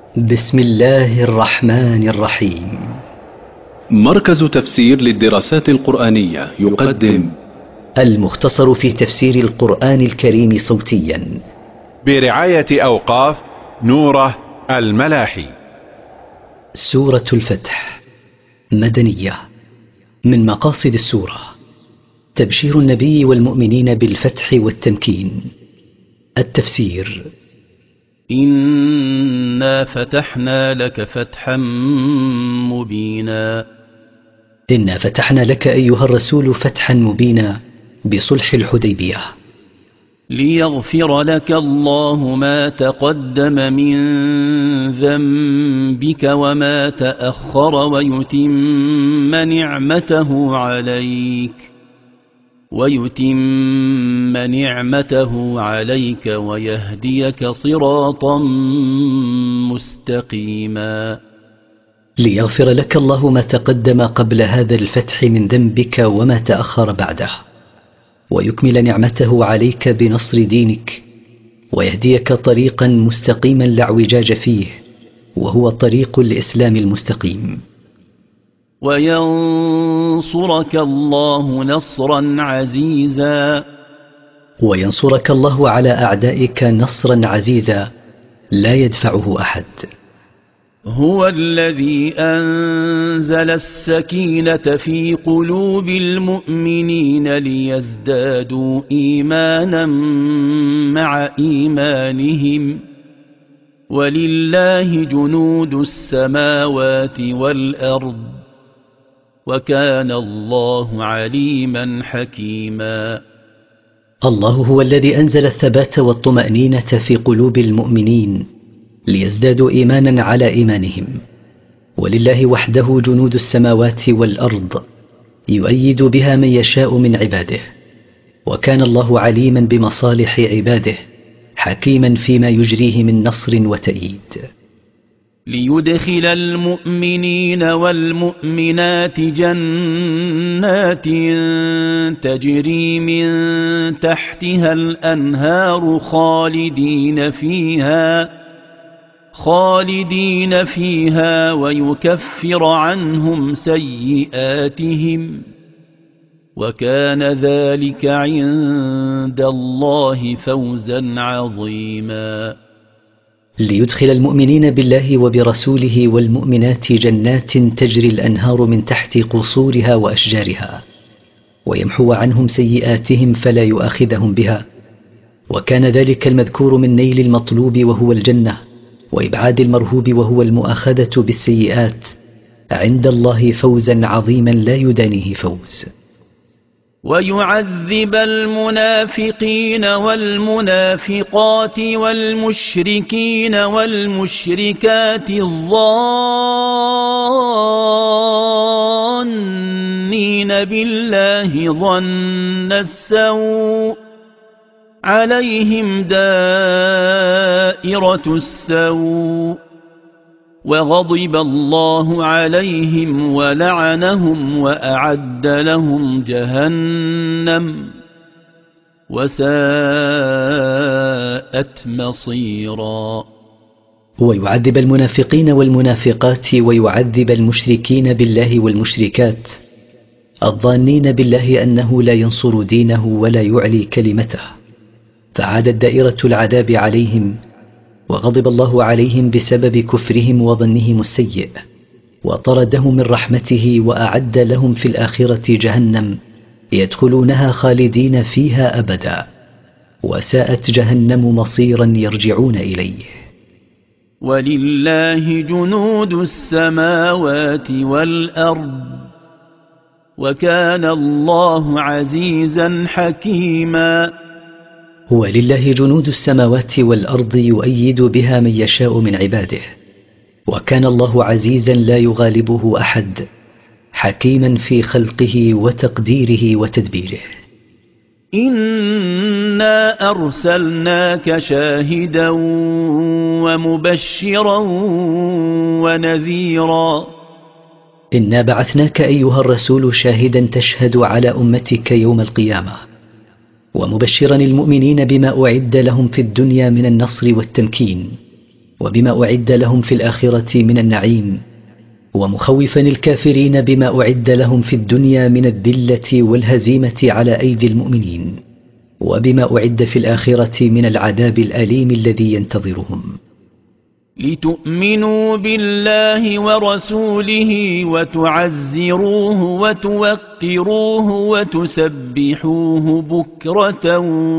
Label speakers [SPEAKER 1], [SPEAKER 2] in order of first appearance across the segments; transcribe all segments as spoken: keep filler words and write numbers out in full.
[SPEAKER 1] بسم الله الرحمن الرحيم.
[SPEAKER 2] مركز تفسير للدراسات القرآنية يقدم
[SPEAKER 1] المختصر في تفسير القرآن الكريم صوتيا
[SPEAKER 3] برعاية أوقاف نوره الملاحي.
[SPEAKER 1] سورة الفتح مدنية. من مقاصد السورة تبشير النبي والمؤمنين بالفتح والتمكين. التفسير:
[SPEAKER 4] إنا فتحنا لك فتحا مبينا.
[SPEAKER 1] إنا فتحنا لك أيها الرسول فتحا مبينا بصلح الحديبية.
[SPEAKER 4] ليغفر لك الله ما تقدم من ذنبك وما تأخر ويتم نعمته عليك ويتم نعمته عليك ويهديك صراطا مستقيما.
[SPEAKER 1] ليغفر لك الله ما تقدم قبل هذا الفتح من ذنبك وما تأخر بعده، ويكمل نعمته عليك بنصر دينك، ويهديك طريقا مستقيما لا اعوجاج فيه، وهو طريق الإسلام المستقيم.
[SPEAKER 4] وينصرك الله نصرا عزيزا.
[SPEAKER 1] وينصرك الله على أعدائك نصرا عزيزا لا يدفعه أحد.
[SPEAKER 4] هو الذي أنزل السكينة في قلوب المؤمنين ليزدادوا إيمانا مع إيمانهم، ولله جنود السماوات والأرض، وكان الله عليما حكيما.
[SPEAKER 1] الله هو الذي أنزل الثبات والطمأنينة في قلوب المؤمنين ليزدادوا إيمانا على إيمانهم، ولله وحده جنود السماوات والأرض يؤيد بها من يشاء من عباده، وكان الله عليما بمصالح عباده حكيما فيما يجريه من نصر وتأييد.
[SPEAKER 4] ليدخل المؤمنين والمؤمنات جنات تجري من تحتها الأنهار خالدين فيها خالدين فيها ويكفر عنهم سيئاتهم، وكان ذلك عند الله فوزا عظيما.
[SPEAKER 1] ليدخل المؤمنين بالله وبرسوله والمؤمنات جنات تجري الأنهار من تحت قصورها وأشجارها، ويمحو عنهم سيئاتهم فلا يؤاخذهم بها، وكان ذلك المذكور من نيل المطلوب وهو الجنة، وإبعاد المرهوب وهو المؤاخذة بالسيئات عند الله فوزا عظيما لا يدانيه فوز.
[SPEAKER 4] ويعذب المنافقين والمنافقات والمشركين والمشركات الظانين بالله ظن السوء عليهم دائرة السوء، وغضب الله عليهم ولعنهم وأعد لهم جهنم وساءت مصيرا.
[SPEAKER 1] ويعذب المنافقين والمنافقات ويعذب المشركين بالله والمشركات الظانين بالله أنه لا ينصر دينه ولا يعلي كلمته، فعادت دائرة العذاب عليهم، وغضب الله عليهم بسبب كفرهم وظنهم السيء، وطردهم من رحمته، وأعد لهم في الآخرة جهنم يدخلونها خالدين فيها أبدا، وساءت جهنم مصيرا يرجعون إليه.
[SPEAKER 4] ولله جنود السماوات والأرض، وكان الله عزيزا حكيما.
[SPEAKER 1] ولله جنود السماوات والأرض يؤيد بها من يشاء من عباده، وكان الله عزيزا لا يغالبه أحد حكيما في خلقه وتقديره وتدبيره.
[SPEAKER 4] إنا أرسلناك شاهدا ومبشرا ونذيرا.
[SPEAKER 1] إنا بعثناك أيها الرسول شاهدا تشهد على أمتك يوم القيامة، ومبشرا المؤمنين بما أعد لهم في الدنيا من النصر والتمكين، وبما أعد لهم في الآخرة من النعيم، ومخوفا الكافرين بما أعد لهم في الدنيا من الذلة والهزيمة على أيدي المؤمنين، وبما أعد في الآخرة من العذاب الأليم الذي ينتظرهم.
[SPEAKER 4] لتؤمنوا بالله ورسوله وتعزروه وتوقروه وتسبحوه بكرة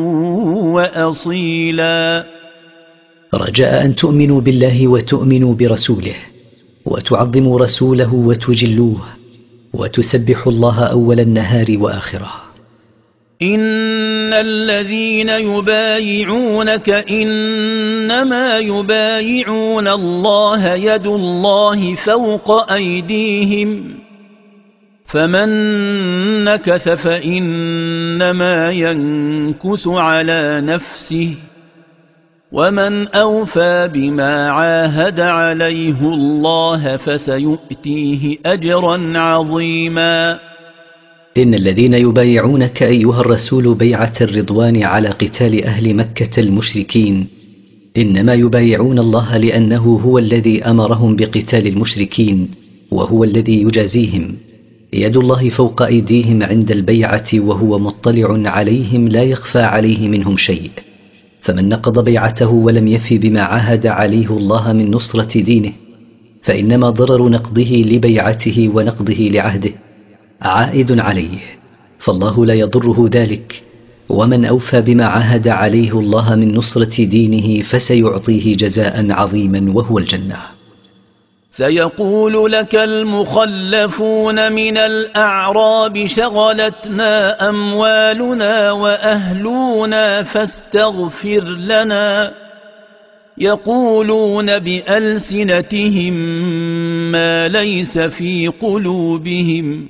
[SPEAKER 4] وأصيلا.
[SPEAKER 1] رجاء أن تؤمنوا بالله وتؤمنوا برسوله وتعظموا رسوله وتجلوه وتسبحوا الله أول النهار وآخره.
[SPEAKER 4] إن الذين يبايعونك إنما يبايعون الله يد الله فوق أيديهم فمن نكث فإنما ينكث على نفسه ومن أوفى بما عاهد عليه الله فسيؤتيه أجرا عظيما.
[SPEAKER 1] إن الذين يبايعونك أيها الرسول بيعة الرضوان على قتال أهل مكة المشركين إنما يبايعون الله لأنه هو الذي أمرهم بقتال المشركين وهو الذي يجازيهم. يد الله فوق أيديهم عند البيعة وهو مطلع عليهم لا يخفى عليه منهم شيء، فمن نقض بيعته ولم يفي بما عاهد عليه الله من نصرة دينه فإنما ضرر نقضه لبيعته ونقضه لعهده عائد عليه، فالله لا يضره ذلك. ومن أوفى بما عاهد عليه الله من نصرة دينه فسيعطيه جزاء عظيما وهو الجنة.
[SPEAKER 4] سيقول لك المخلفون من الأعراب شغلتنا أموالنا وأهلنا فاستغفر لنا، يقولون بألسنتهم ما ليس في قلوبهم،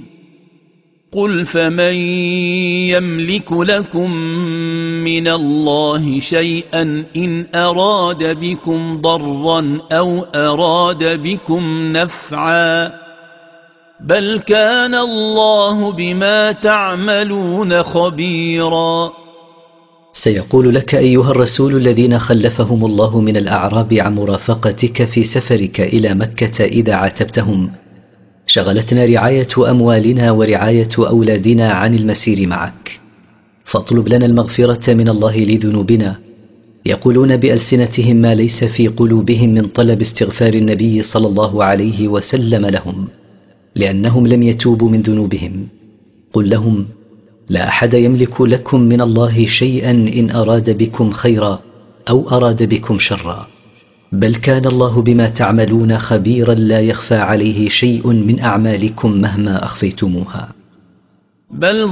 [SPEAKER 4] قل فمن يملك لكم من الله شيئا إن أراد بكم ضرا أو أراد بكم نفعا بل كان الله بما تعملون خبيرا.
[SPEAKER 1] سيقول لك أيها الرسول الذين خلفهم الله من الأعراب عن مرافقتك في سفرك إلى مكة إذا عاتبتهم شغلتنا رعاية أموالنا ورعاية أولادنا عن المسير معك، فاطلب لنا المغفرة من الله لذنوبنا. يقولون بألسنتهم ما ليس في قلوبهم من طلب استغفار النبي صلى الله عليه وسلم لهم لأنهم لم يتوبوا من ذنوبهم. قل لهم لا أحد يملك لكم من الله شيئا إن أراد بكم خيرا أو أراد بكم شرا بل كان الله بما تعملون خبيرا لا يخفى عليه شيء من أعمالكم مهما أخفيتموها.
[SPEAKER 4] بل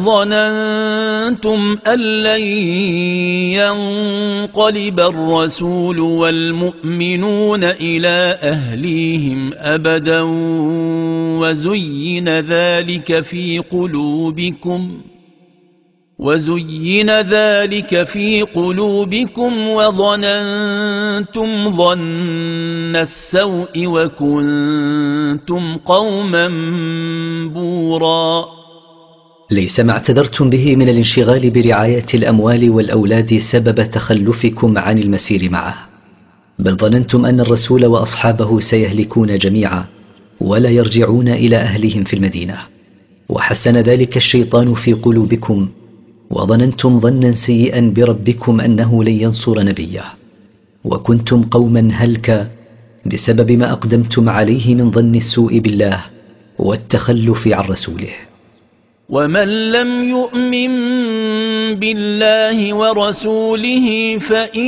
[SPEAKER 4] ظننتم أن لن ينقلب الرسول والمؤمنون إلى أهليهم أبدا وزين ذلك في قلوبكم وزين ذلك في قلوبكم وظننتم ظن السوء وكنتم قوما بورا.
[SPEAKER 1] ليس ما اعتذرتم به من الانشغال برعاية الأموال والأولاد سبب تخلفكم عن المسير معه، بل ظننتم أن الرسول وأصحابه سيهلكون جميعا ولا يرجعون إلى أهلهم في المدينة، وحسن ذلك الشيطان في قلوبكم وظننتم ظنا سيئا بربكم أنه لن ينصر نبيه، وكنتم قوما هلكا بسبب ما أقدمتم عليه من ظن السوء بالله والتخلف عن رسوله.
[SPEAKER 4] ومن لم يؤمن بالله ورسوله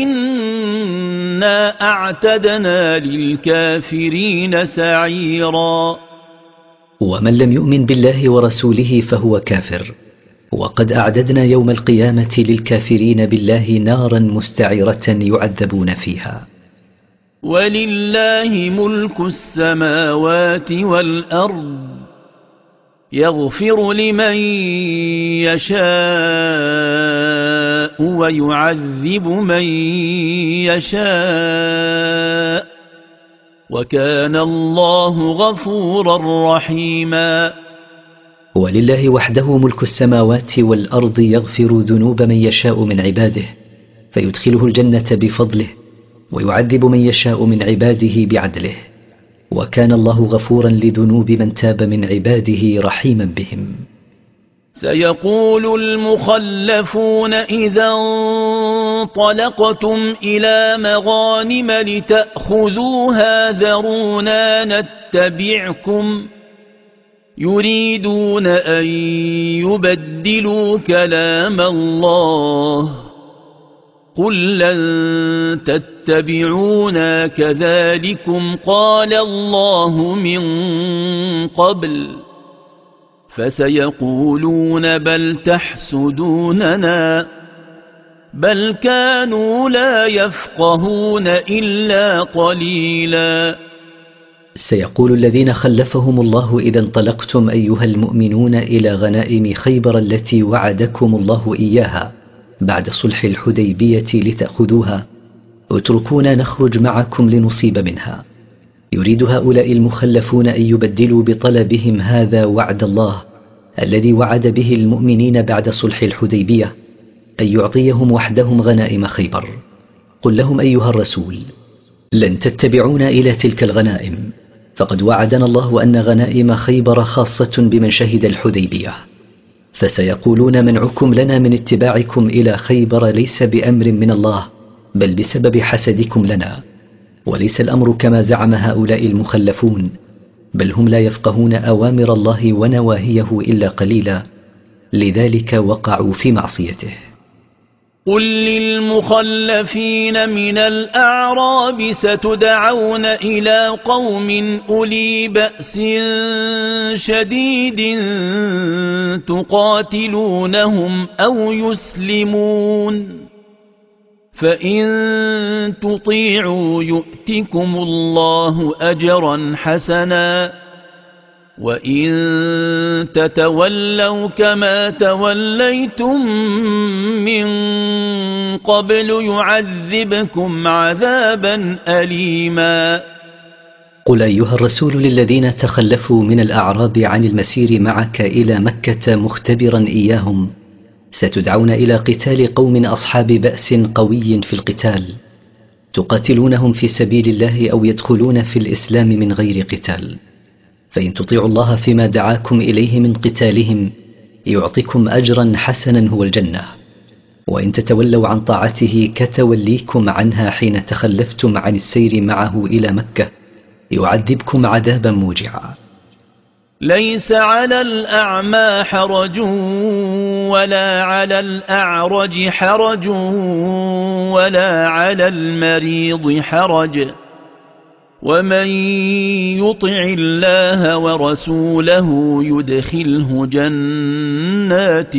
[SPEAKER 4] فإنا أعتدنا للكافرين سعيرا.
[SPEAKER 1] ومن لم يؤمن بالله ورسوله فهو كافر، وقد أعددنا يوم القيامة للكافرين بالله نارا مستعرة يعذبون فيها.
[SPEAKER 4] ولله ملك السماوات والأرض يغفر لمن يشاء ويعذب من يشاء وكان الله غفورا رحيما.
[SPEAKER 1] ولله وحده ملك السماوات والأرض يغفر ذنوب من يشاء من عباده فيدخله الجنة بفضله ويعذب من يشاء من عباده بعدله، وكان الله غفورا لذنوب من تاب من عباده رحيما بهم.
[SPEAKER 4] سيقول المخلفون إذا انطلقتم إلى مغانم لتأخذوها ذرونا نتبعكم يريدون أن يبدلوا كلام الله قل لن تتبعونا كذلكم قال الله من قبل فسيقولون بل تحسدوننا بل كانوا لا يفقهون إلا قليلا.
[SPEAKER 1] سيقول الذين خلفهم الله إذا انطلقتم أيها المؤمنون إلى غنائم خيبر التي وعدكم الله إياها بعد صلح الحديبية لتأخذوها، اتركونا نخرج معكم لنصيب منها. يريد هؤلاء المخلفون أن يبدلوا بطلبهم هذا وعد الله الذي وعد به المؤمنين بعد صلح الحديبية، أن يعطيهم وحدهم غنائم خيبر. قل لهم أيها الرسول لن تتبعونا إلى تلك الغنائم، فقد وعدنا الله أن غنائم خيبر خاصة بمن شهد الحديبية، فسيقولون منعكم لنا من اتباعكم إلى خيبر ليس بأمر من الله بل بسبب حسدكم لنا، وليس الأمر كما زعم هؤلاء المخلفون، بل هم لا يفقهون أوامر الله ونواهيه إلا قليلا، لذلك وقعوا في معصيته.
[SPEAKER 4] قل للمخلفين من الأعراب ستدعون إلى قوم أولي بأس شديد تقاتلونهم أو يسلمون، فإن تطيعوا يؤتكم الله أجرا حسنا، وإن تتولوا كما توليتم من قبل يعذبكم عذابا أليما.
[SPEAKER 1] قل أيها الرسول للذين تخلفوا من الأعراب عن المسير معك إلى مكة مختبرا إياهم، ستدعون إلى قتال قوم أصحاب بأس قوي في القتال، تقاتلونهم في سبيل الله أو يدخلون في الإسلام من غير قتال، فإن تطيعوا الله فيما دعاكم إليه من قتالهم يعطيكم أجرا حسنا هو الجنة، وإن تتولوا عن طاعته كتوليكم عنها حين تخلفتم عن السير معه إلى مكة يعذبكم عذابا موجعا.
[SPEAKER 4] ليس على الأعمى حرج ولا على الأعرج حرج ولا على المريض حرج، ومن يطع الله ورسوله يدخله جنات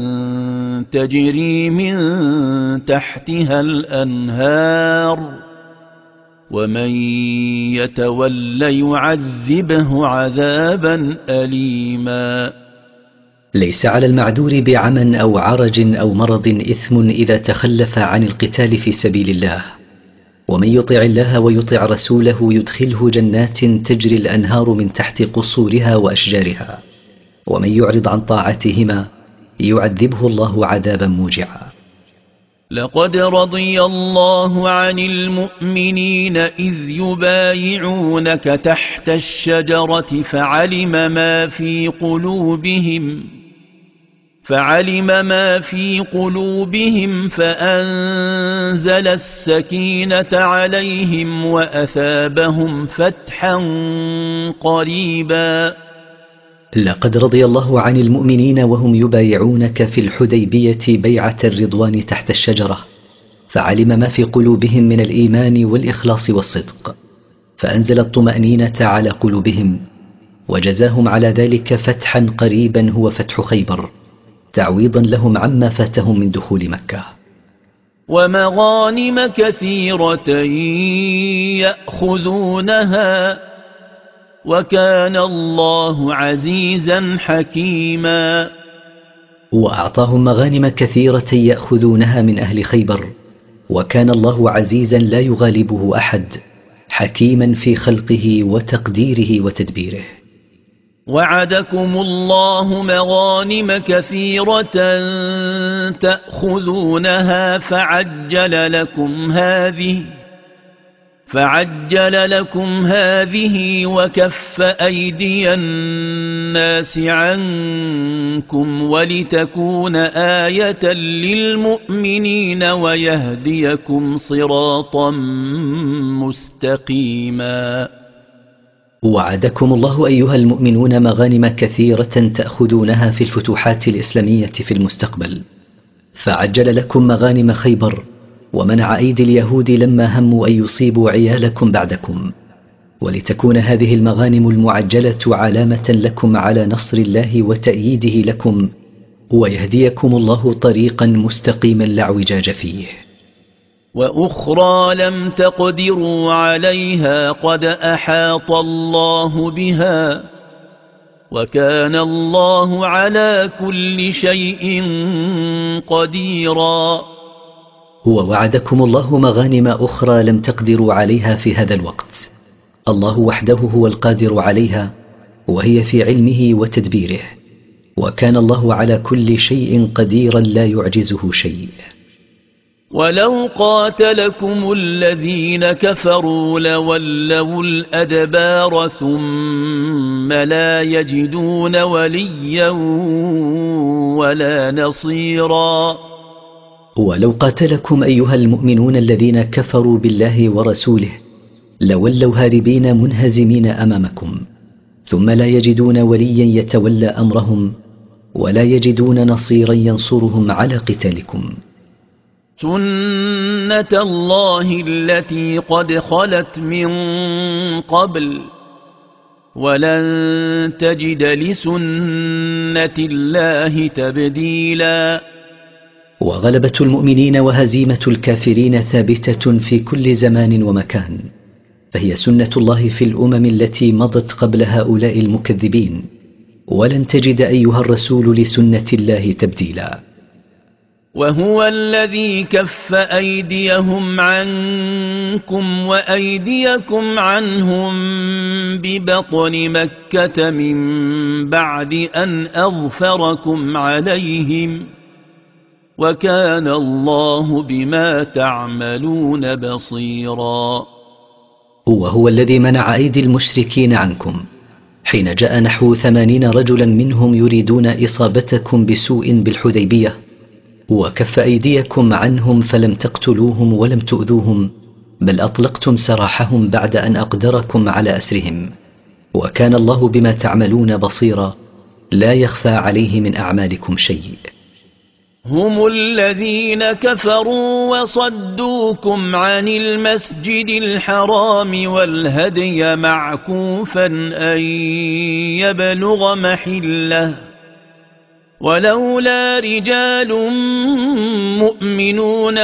[SPEAKER 4] تجري من تحتها الأنهار، ومن يتول يعذبه عذابا أليما.
[SPEAKER 1] ليس على المعذور بعمى أو عرج أو مرض إثم إذا تخلف عن القتال في سبيل الله، ومن يطع الله ويطع رسوله يدخله جنات تجري الأنهار من تحت قصورها وأشجارها، ومن يعرض عن طاعتهما يعذبه الله عذابا موجعا.
[SPEAKER 4] لقد رضي الله عن المؤمنين إذ يبايعونك تحت الشجرة فعلم ما في قلوبهم فعلم ما في قلوبهم فأنزل السكينة عليهم وأثابهم فتحا قريبا.
[SPEAKER 1] لقد رضي الله عن المؤمنين وهم يبايعونك في الحديبية بيعة الرضوان تحت الشجرة، فعلم ما في قلوبهم من الإيمان والإخلاص والصدق، فأنزل الطمأنينة على قلوبهم، وجزاهم على ذلك فتحا قريبا هو فتح خيبر، تعويضا لهم عما فاتهم من دخول مكة.
[SPEAKER 4] ومغانم كثيرة يأخذونها وكان الله عزيزا حكيما.
[SPEAKER 1] وأعطاهم مغانم كثيرة يأخذونها من أهل خيبر، وكان الله عزيزا لا يغالبه أحد، حكيما في خلقه وتقديره وتدبيره.
[SPEAKER 4] وعدكم الله مغانم كثيرة تأخذونها فعجل لكم هذه فعجل لكم هذه وكف أيدي الناس عنكم ولتكون آية للمؤمنين ويهديكم صراطا مستقيما.
[SPEAKER 1] وعدكم الله أيها المؤمنون مغانم كثيرة تأخذونها في الفتوحات الإسلامية في المستقبل، فعجل لكم مغانم خيبر ومنع أيدي اليهود لما هموا أن يصيبوا عيالكم بعدكم، ولتكون هذه المغانم المعجلة علامة لكم على نصر الله وتأييده لكم، ويهديكم الله طريقا مستقيما لا اعوجاج فيه.
[SPEAKER 4] وأخرى لم تقدروا عليها قد أحاط الله بها وكان الله على كل شيء قديرا.
[SPEAKER 1] ووعدكم الله مغانم أخرى لم تقدروا عليها في هذا الوقت، الله وحده هو القادر عليها، وهي في علمه وتدبيره، وكان الله على كل شيء قديرا لا يعجزه شيء.
[SPEAKER 4] ولو قاتلكم الذين كفروا لولوا الأدبار ثم لا يجدون وليا ولا نصيرا.
[SPEAKER 1] ولو قاتلكم أيها المؤمنون الذين كفروا بالله ورسوله لولوا هاربين منهزمين أمامكم، ثم لا يجدون وليا يتولى أمرهم ولا يجدون نصيرا ينصرهم على قتالكم.
[SPEAKER 4] سنة الله التي قد خلت من قبل ولن تجد لسنة الله تبديلا.
[SPEAKER 1] وغلبة المؤمنين وهزيمة الكافرين ثابتة في كل زمان ومكان، فهي سنة الله في الأمم التي مضت قبل هؤلاء المكذبين، ولن تجد أيها الرسول لسنة الله تبديلا.
[SPEAKER 4] وهو الذي كف أيديهم عنكم وأيديكم عنهم ببطن مكة من بعد أن أظفركم عليهم وكان الله بما تعملون بصيرا.
[SPEAKER 1] وهو الذي منع أيدي المشركين عنكم حين جاء نحو ثمانين رجلا منهم يريدون إصابتكم بسوء بالحديبية، وكف أيديكم عنهم فلم تقتلوهم ولم تؤذوهم، بل أطلقتم سراحهم بعد أن أقدركم على أسرهم، وكان الله بما تعملون بصيرا لا يخفى عليه من أعمالكم شيء.
[SPEAKER 4] هم الذين كفروا وصدوكم عن المسجد الحرام والهدي معكوفا أن يبلغ محله ولولا رجال مؤمنون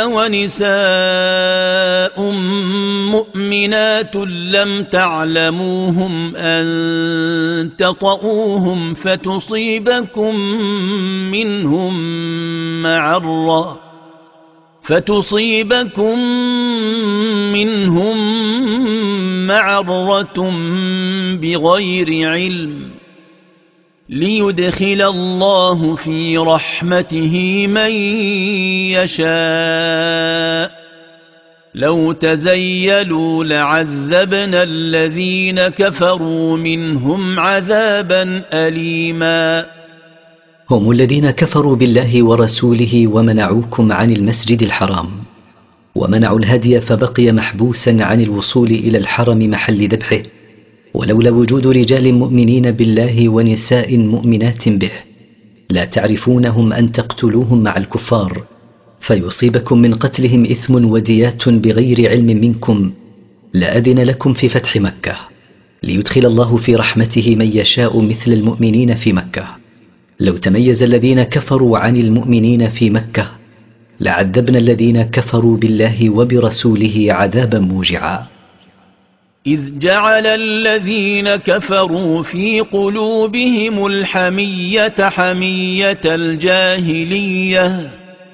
[SPEAKER 4] ونساء مؤمنات لم تعلموهم أن تطؤوهم فتصيبكم منهم معرة فتصيبكم منهم معرة بغير علم ليدخل الله في رحمته من يشاء لو تزيلوا لعذبنا الذين كفروا منهم عذابا أليما.
[SPEAKER 1] هم الذين كفروا بالله ورسوله ومنعوكم عن المسجد الحرام، ومنعوا الهدي فبقي محبوسا عن الوصول إلى الحرم محل ذبحه، ولولا وجود رجال مؤمنين بالله ونساء مؤمنات به لا تعرفونهم أن تقتلوهم مع الكفار فيصيبكم من قتلهم إثم وديات بغير علم منكم، لأذن لكم في فتح مكة ليدخل الله في رحمته من يشاء مثل المؤمنين في مكة. لو تميز الذين كفروا عن المؤمنين في مكة لعذبنا الذين كفروا بالله وبرسوله عذابا موجعا.
[SPEAKER 4] إذ جعل الذين كفروا في قلوبهم الحمية حمية الجاهلية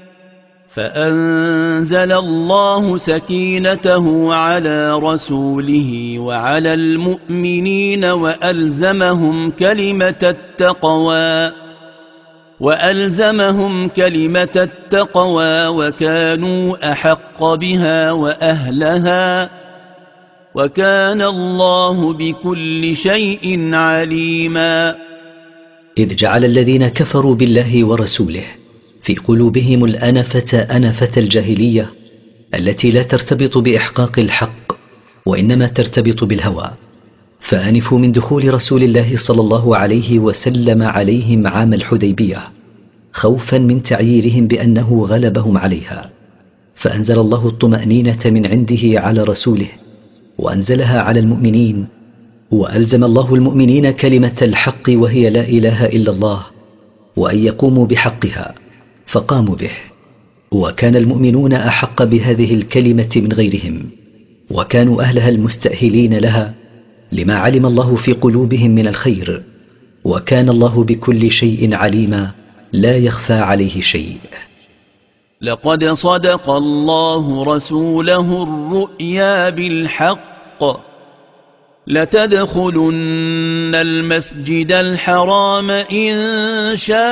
[SPEAKER 4] فأنزل الله سكينته على رسوله وعلى المؤمنين وألزمهم كلمة التقوى وألزمهم كلمة التقوى وكانوا أحق بها وأهلها وكان الله بكل شيء عليما.
[SPEAKER 1] إذ جعل الذين كفروا بالله ورسوله في قلوبهم الأنفة أنفة الجاهلية التي لا ترتبط بإحقاق الحق وإنما ترتبط بالهوى، فأنفوا من دخول رسول الله صلى الله عليه وسلم عليهم عام الحديبية خوفا من تعييرهم بأنه غلبهم عليها، فأنزل الله الطمأنينة من عنده على رسوله وأنزلها على المؤمنين، وألزم الله المؤمنين كلمة الحق وهي لا إله إلا الله، وأن يقوموا بحقها فقاموا به، وكان المؤمنون أحق بهذه الكلمة من غيرهم، وكانوا أهلها المستأهلين لها لما علم الله في قلوبهم من الخير، وكان الله بكل شيء عليما لا يخفى عليه شيء.
[SPEAKER 4] لقد صدق الله رسوله الرؤيا بالحق لتدخلن المسجد الحرام إن شاء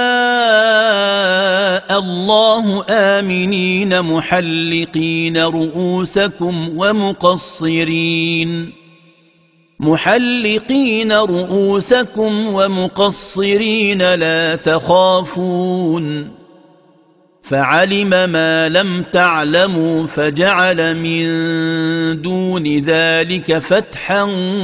[SPEAKER 4] الله آمنين محلقين رؤوسكم ومقصرين محلقين رؤوسكم ومقصرين لا تخافون فعلم ما لم تعلموا فجعل من دون ذلك فتحا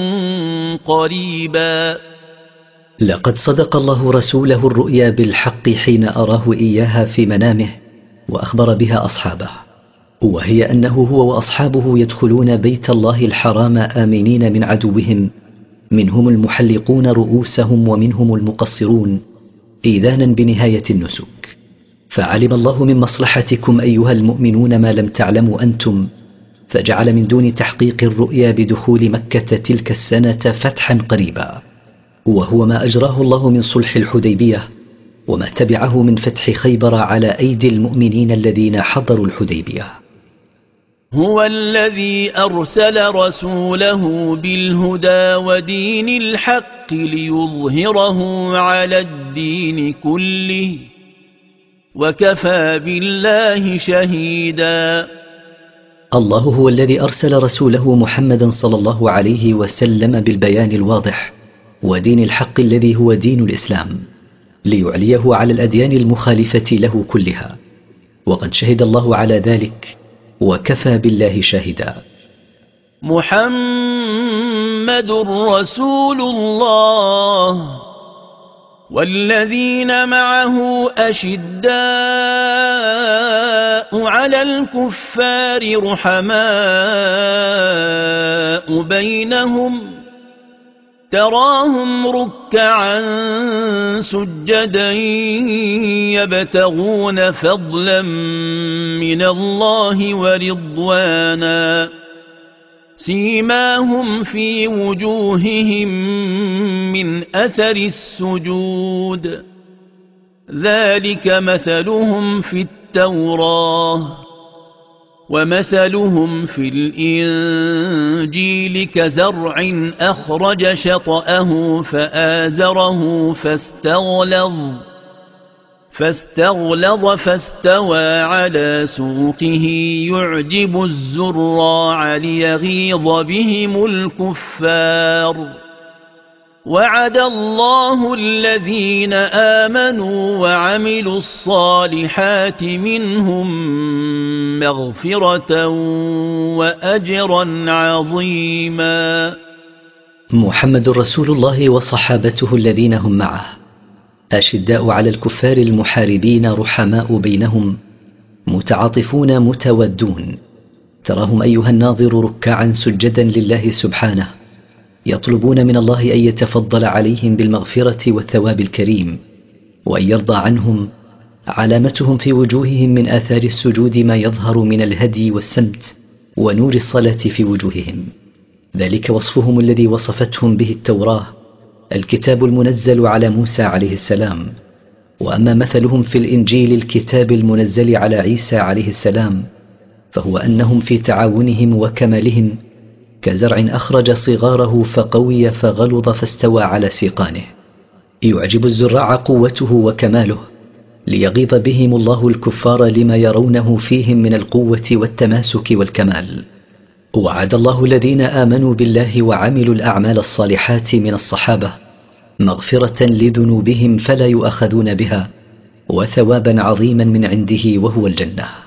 [SPEAKER 4] قريبا.
[SPEAKER 1] لقد صدق الله رسوله الرؤيا بالحق حين أراه إياها في منامه وأخبر بها أصحابه، وهي أنه هو وأصحابه يدخلون بيت الله الحرام آمنين من عدوهم، منهم المحلقون رؤوسهم ومنهم المقصرون، إيذانا بنهاية النسك. فعلم الله من مصلحتكم أيها المؤمنون ما لم تعلموا أنتم، فجعل من دون تحقيق الرؤيا بدخول مكة تلك السنة فتحا قريبا، وهو ما أجراه الله من صلح الحديبية وما تبعه من فتح خيبر على أيدي المؤمنين الذين حضروا الحديبية.
[SPEAKER 4] هو الذي أرسل رسوله بالهدى ودين الحق ليظهره على الدين كله وكفى بالله شهيدا.
[SPEAKER 1] الله هو الذي أرسل رسوله محمدا صلى الله عليه وسلم بالبيان الواضح ودين الحق الذي هو دين الإسلام ليعليه على الأديان المخالفة له كلها، وقد شهد الله على ذلك وكفى بالله شاهدا.
[SPEAKER 4] محمد رسول الله والذين معه أشداء على الكفار رحماء بينهم تراهم ركعا سجدا يبتغون فضلا من الله ورضوانا سيماهم في وجوههم من أثر السجود ذلك مثلهم في التوراة ومثلهم في الإنجيل كزرع أخرج شطأه فآزره فاستغلظ فاستغلظ فاستوى على سوقه يعجب الزراع ليغيظ بهم الكفار وعد الله الذين آمنوا وعملوا الصالحات منهم مغفرة وأجرا عظيما.
[SPEAKER 1] محمد رسول الله وصحابته الذين هم معه أشداء على الكفار المحاربين رحماء بينهم متعاطفون متودون، تراهم أيها الناظر ركعا سجدا لله سبحانه يطلبون من الله أن يتفضل عليهم بالمغفرة والثواب الكريم وأن يرضى عنهم. علامتهم في وجوههم من آثار السجود ما يظهر من الهدي والسمت ونور الصلاة في وجوههم، ذلك وصفهم الذي وصفتهم به التوراة الكتاب المنزل على موسى عليه السلام. وأما مثلهم في الإنجيل الكتاب المنزل على عيسى عليه السلام فهو أنهم في تعاونهم وكمالهم كزرع أخرج صغاره فقوي فغلظ فاستوى على سيقانه، يعجب الزراع قوته وكماله ليغيظ بهم الله الكفار لما يرونه فيهم من القوة والتماسك والكمال. وعد الله الذين آمنوا بالله وعملوا الأعمال الصالحات من الصحابة مغفرة لذنوبهم فلا يؤاخذون بها، وثوابا عظيما من عنده وهو الجنة.